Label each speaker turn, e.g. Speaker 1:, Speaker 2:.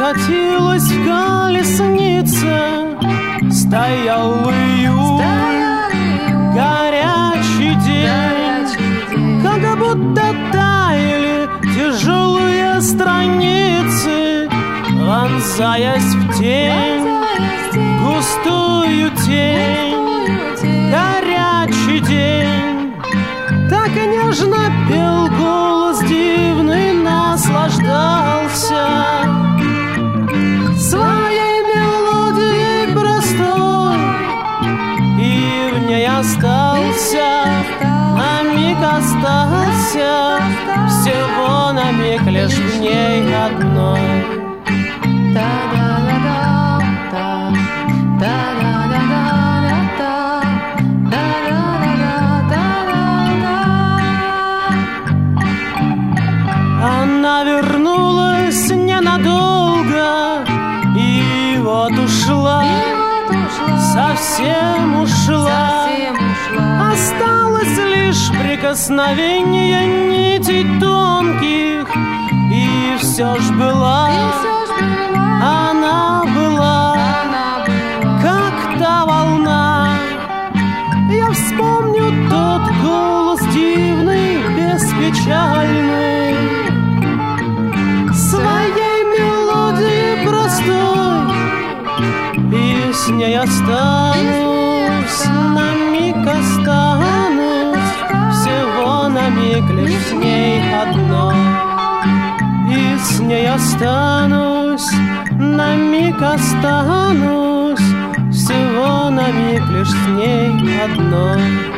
Speaker 1: катилась в колеснице, стоял июль, горячий день, как будто таяли тяжелые страницы, вонзаясь в тень, густую тень, горячий день. Так и нежно пел голос дивный, наслаждался своей мелодией простой, и в ней остался, на миг остался, всего на миг лишь в ней одной. Она вернулась ненадолго, и вот ушла, совсем ушла. Осталось лишь прикосновение нитей тонких, и все ж была, она была, как та волна. Я вспомню тот голос дивный, беспечальный, своей мелодии простой, и с ней останусь, на миг останусь, всего на миг лишь с ней одной. И с ней останусь, на миг останусь, всего на миг лишь с ней одной.